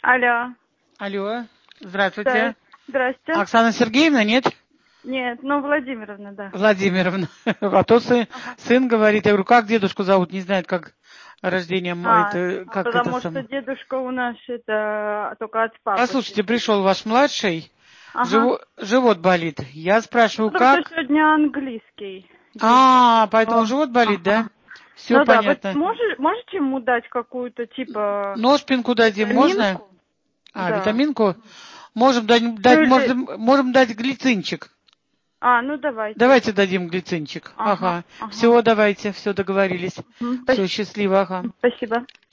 Алло. Алло, здравствуйте. Здрасте. Оксана Сергеевна, нет? Нет, ну Владимировна, да. Владимировна. А то сын говорит, я говорю, как дедушку зовут, не знает, как рождение, как это Потому что самое. дедушка у нас это только от папы. Послушайте, пришел ваш младший, Ага. живот болит. Я спрашиваю, Потому что как? сегодня английский. Поэтому живот болит, да? Ага. Все Ну да, вы понятно. можете ему дать какую-то типа Ножпинку дадим, можно? витаминку? Да. Витаминку? Можем дать, Ну или... можем дать глицинчик. ну давайте. Давайте дадим глицинчик. Ага, Ага. ага. Все, давайте, все договорились. Все, Спасибо. счастливо, ага. Спасибо.